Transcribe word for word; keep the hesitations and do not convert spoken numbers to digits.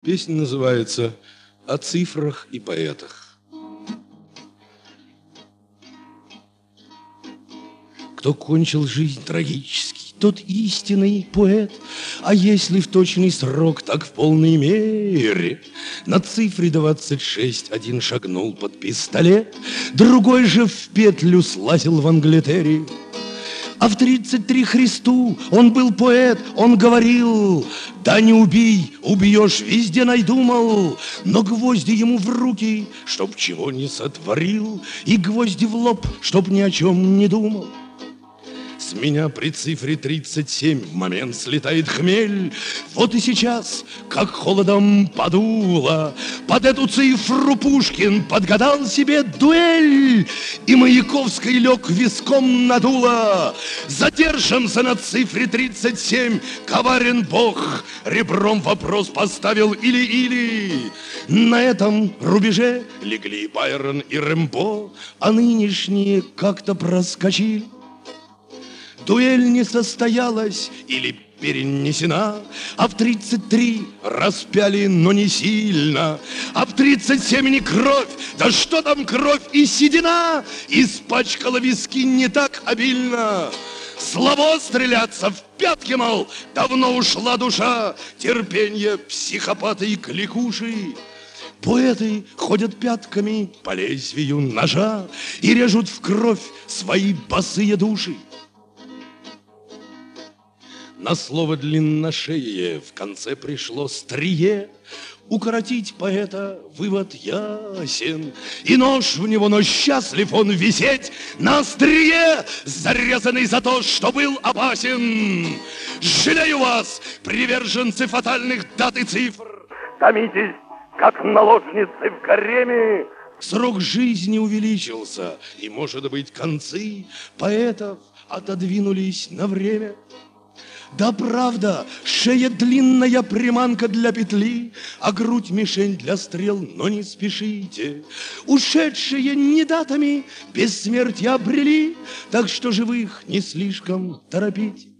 Песня называется «О цифрах и поэтах». Кто кончил жизнь трагически, тот истинный поэт. А если в точный срок, так в полной мере. На цифре двадцать шесть один шагнул под пистолет, другой же в петлю слазил в Англитере. А в тридцать три Христу он был поэт, он говорил: да не убей, убьешь, везде найду, мол. Но гвозди ему в руки, чтоб чего не сотворил, и гвозди в лоб, чтоб ни о чем не думал. С меня при цифре тридцать семь в момент слетает хмель. Вот и сейчас, как холодом подуло, под эту цифру Пушкин подгадал себе дуэль, и Маяковский лег виском надуло. Задержимся на цифре тридцать семь, коварен Бог, ребром вопрос поставил или-или. На этом рубеже легли Байрон и Рэмбо, а нынешние как-то проскочили. Дуэль не состоялась или перенесена, а в тридцать три распяли, но не сильно, а в тридцать семь не кровь, да что там кровь и седина, испачкала виски не так обильно. Слабо стреляться в пятки, мол, давно ушла душа, терпенье психопата и кликуши. Поэты ходят пятками по лезвию ножа и режут в кровь свои босые души. На слово длинношее в конце пришло стрие. Укоротить поэта вывод ясен, и нож в него, но счастлив он висеть на острие, зарезанный за то, что был опасен. Жалею вас, приверженцы фатальных дат и цифр. Томитесь, как наложницы в гареме. Срок жизни увеличился, и, может быть, концы поэтов отодвинулись на время. Да, правда, шея длинная приманка для петли, а грудь мишень для стрел, но не спешите. Ушедшие не датами бессмертия обрели, так что живых не слишком торопите.